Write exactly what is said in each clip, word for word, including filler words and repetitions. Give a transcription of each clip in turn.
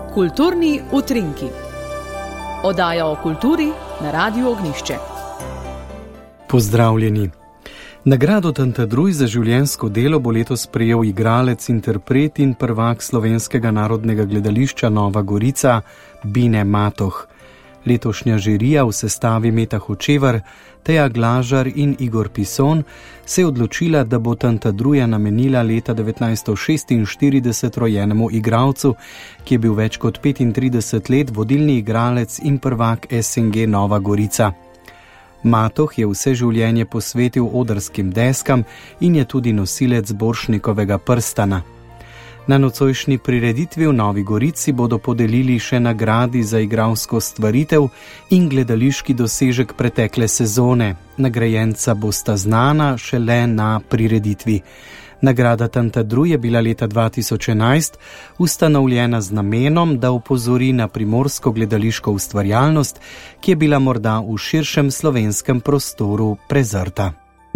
Kulturni utrinki. Oddaja o kulturi na Radiu Ognjišče. Pozdravljeni. Nagrado Tantadruj za življenjsko delo bo letos prejel igralec, interpret in prvak Slovenskega narodnega gledališča Nova Gorica Bine Matoh. Letošnja žirija v sestavi Meta Hočevar, Teja Glažar in Igor Pison se je odločila, da bo Tantadruja namenila leta devetnajststo šestinštirideset rojenemu igralcu, ki je bil več kot petintrideset let vodilni igralec in prvak S N G Nova Gorica. Matoh je vse življenje posvetil odrskim deskam in je tudi nosilec Borštnikovega prstana. Na nocojšnji prireditvi v Novi Gorici bodo podelili še nagradi za igralsko stvaritev in gledališki dosežek pretekle sezone. Nagrajenca bosta znana šele na prireditvi. Nagrada Tantadruj je bila leta dva tisoč enajst ustanovljena z namenom, da opozori na primorsko gledališko ustvarjalnost, ki je bila morda v širšem slovenskem prostoru prezrta.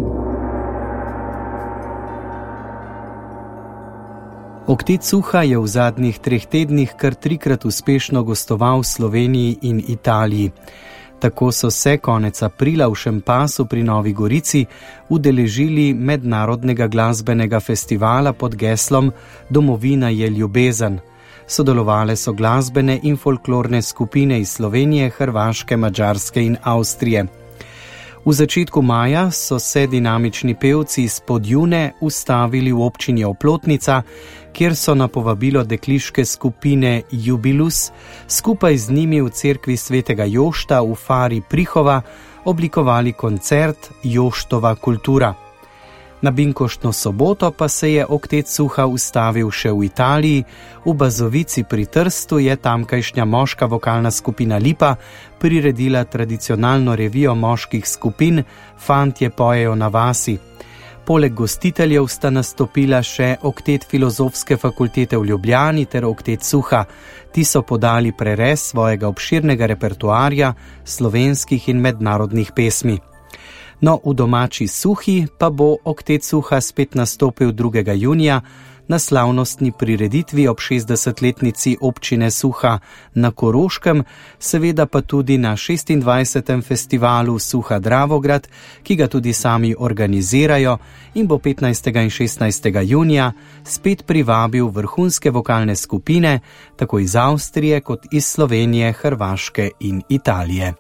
Oktet Suha je v zadnjih treh tednih kar trikrat uspešno gostoval v Sloveniji in Italiji. Tako so se konec aprila v Šempasu pri Novi Gorici udeležili mednarodnega glasbenega festivala pod geslom Domovina je ljubezen. Sodelovale so glasbene in folklorne skupine iz Slovenije, Hrvaške, Madžarske in Avstrije. V začetku maja so se dinamični pevci iz Podjune ustavili v občini Oplotnica, kjer so na povabilo dekliške skupine Jubilus skupaj z njimi v cerkvi svetega Jošta v Fari Prihova oblikovali koncert Joštova kultura. Na binkoštno soboto pa se je Oktet Suha ustavil še v Italiji. V Bazovici pri Trstu je tamkajšnja moška vokalna skupina Lipa priredila tradicionalno revijo moških skupin Fantje pojejo na vasi. Poleg gostiteljev sta nastopila še Oktet Filozofske fakultete v Ljubljani ter Oktet Suha. Ti so podali prerez svojega obširnega repertoarja slovenskih in mednarodnih pesmi. No, v domači Suhi pa bo Oktet Suha spet nastopil drugega junija na slavnostni prireditvi ob šestdesetletnici občine Suha na Koroškem, seveda pa tudi na šestindvajsetem festivalu Suha Dravograd, ki ga tudi sami organizirajo in bo petnajstega in šestnajstega junija spet privabil vrhunske vokalne skupine, tako iz Avstrije kot iz Slovenije, Hrvaške in Italije.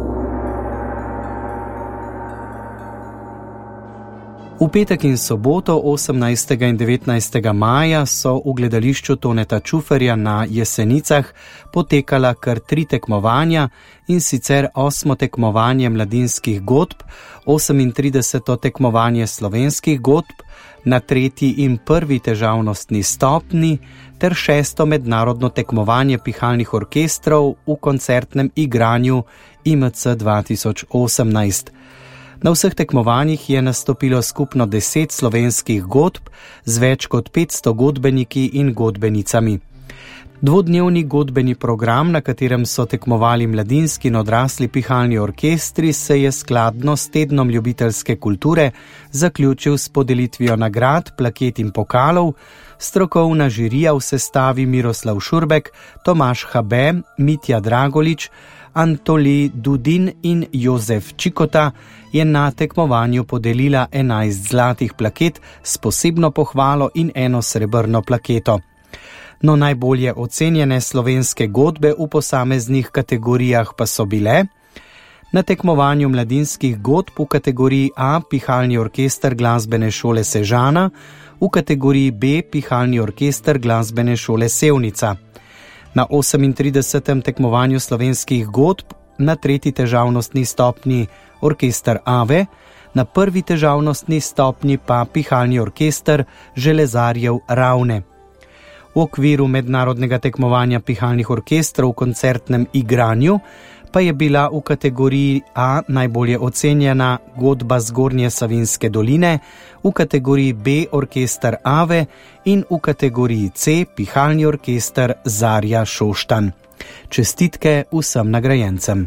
V petek in soboto, osemnajstega in devetnajstega maja, so v gledališču Toneta Čuferja na Jesenicah potekala kar tri tekmovanja, in sicer osmo tekmovanje mladinskih godb, osemintrideseto tekmovanje slovenskih godb na tretji in prvi težavnostni stopni ter šesto mednarodno tekmovanje pihalnih orkestrov v koncertnem igranju I M C dva tisoč osemnajst. Na vseh tekmovanjih je nastopilo skupno deset slovenskih godb z več kot petsto godbeniki in godbenicami. Dvodnevni godbeni program, na katerem so tekmovali mladinski in odrasli pihalni orkestri, se je skladno s tednom ljubiteljske kulture zaključil s podelitvijo nagrad, plaket in pokalov. Strokovna žirija v sestavi Miroslav Šurbek, Tomaž Habe, Mitja Dragolič, Antoli Dudin in Jozef Čikota je na tekmovanju podelila enajst zlatih plaket s posebno pohvalo in eno srebrno plaketo. No, najbolje ocenjene slovenske godbe v posameznih kategorijah pa so bile: na tekmovanju mladinskih godb v kategoriji A pihalni orkester glasbene šole Sežana, v kategoriji B pihalni orkester glasbene šole Sevnica. Na osemintridesetem tekmovanju slovenskih godb na tretji težavnostni stopnji orkester Ave, na prvi težavnostni stopnji pa pihalni orkester Železarjev Ravne. V okviru mednarodnega tekmovanja pihalnih orkestrov v koncertnem igranju pa je bila v kategoriji A najbolje ocenjena godba Zgornje Savinjske doline, v kategoriji B orkester Ave in v kategoriji C pihalni orkester Zarja Šoštanj. Čestitke vsem nagrajencem.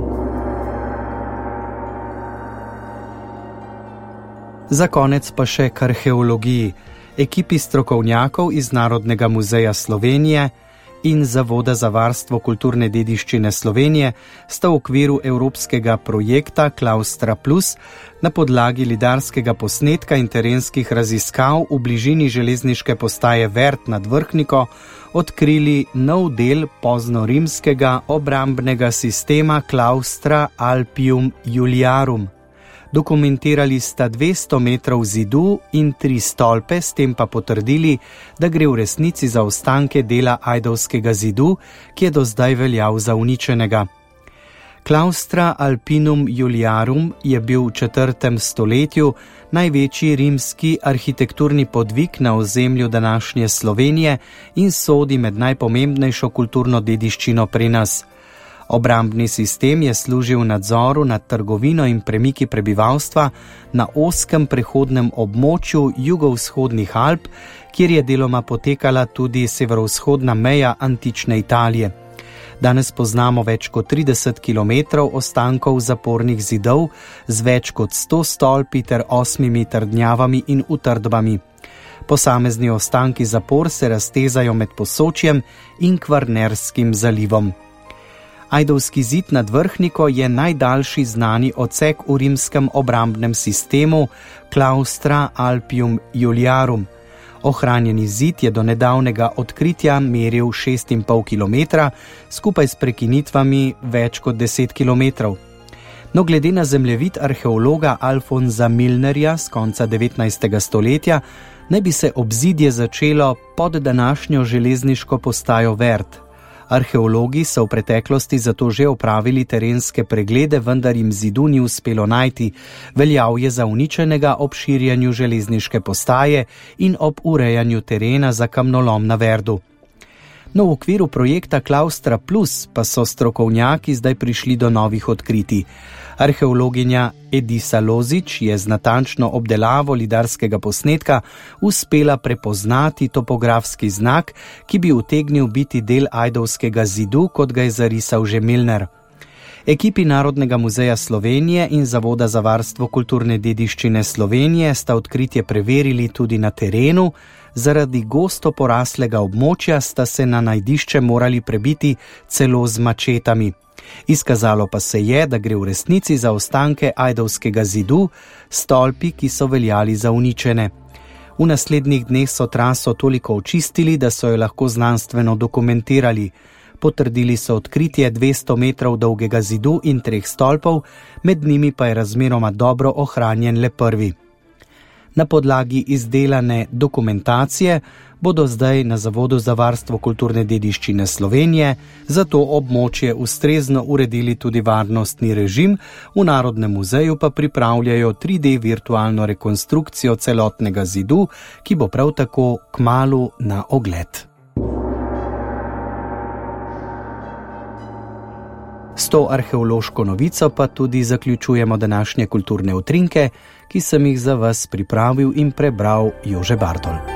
Za konec pa še k arheologiji. Ekipi strokovnjakov iz Narodnega muzeja Slovenije, in Zavoda za varstvo kulturne dediščine Slovenije sta v okviru evropskega projekta Klaustra Plus na podlagi lidarskega posnetka in terenskih raziskav v bližini železniške postaje Vert nad Vrhniko odkrili nov del poznorimskega obrambnega sistema Claustra Alpium Iuliarum. Dokumentirali sta dvesto metrov zidu in tri stolpe, s tem pa potrdili, da gre v resnici za ostanke dela Ajdovskega zidu, ki je do zdaj veljal za uničenega. Claustra Alpinum Iuliarum je bil v četrtem stoletju največji rimski arhitekturni podvig na ozemlju današnje Slovenije in sodi med najpomembnejšo kulturno dediščino pri nas. Obrambni sistem je služil nadzoru nad trgovino in premiki prebivalstva na ozkem prehodnem območju jugovzhodnih Alp, kjer je deloma potekala tudi severovzhodna meja antične Italije. Danes poznamo več kot trideset kilometrov ostankov zapornih zidov z več kot sto stolpi ter osmimi trdnjavami in utrdbami. Posamezni ostanki zapor se raztezajo med Posočjem in Kvarnerskim zalivom. Ajdovski zid nad Vrhniko je najdaljši znani odsek v rimskem obrambnem sistemu Claustra Alpium Iuliarum. Ohranjeni zid je do nedavnega odkritja meril šest in pol kilometra, skupaj s prekinitvami več kot deset kilometrov. No, glede na zemljevid arheologa Alfonza Milnerja z konca devetnajstega stoletja, naj bi se obzidje začelo pod današnjo železniško postajo Vert. Arheologi so v preteklosti zato že opravili terenske preglede, vendar jim zidu ni uspelo najti. Veljal je za uničenega ob širjenju železniške postaje in ob urejanju terena za kamnolom na Verdu. No, v okviru projekta Klaustra Plus pa so strokovnjaki zdaj prišli do novih odkritij. Arheologinja Edisa Lozič je z natančno obdelavo lidarskega posnetka uspela prepoznati topografski znak, ki bi utegnil biti del Ajdovskega zidu, kot ga je zarisal že Milner. Ekipi Narodnega muzeja Slovenije in Zavoda za varstvo kulturne dediščine Slovenije sta odkritje preverili tudi na terenu. Zaradi gosto poraslega območja sta se na najdišče morali prebiti celo z mačetami. Izkazalo pa se je, da gre v resnici za ostanke Ajdovskega zidu, stolpi, ki so veljali za uničene. V naslednjih dneh so traso toliko očistili, da so jo lahko znanstveno dokumentirali. Potrdili so odkritje dvesto metrov dolgega zidu in treh stolpov, med njimi pa je razmeroma dobro ohranjen le prvi. Na podlagi izdelane dokumentacije bodo zdaj na Zavodu za varstvo kulturne dediščine Slovenije za to območje ustrezno uredili tudi varnostni režim, v Narodnem muzeju pa pripravljajo tri D virtualno rekonstrukcijo celotnega zidu, ki bo prav tako kmalu na ogled. S to arheološko novico pa tudi zaključujemo današnje kulturne utrinke, ki sem jih za vas pripravil in prebral Jože Bartol.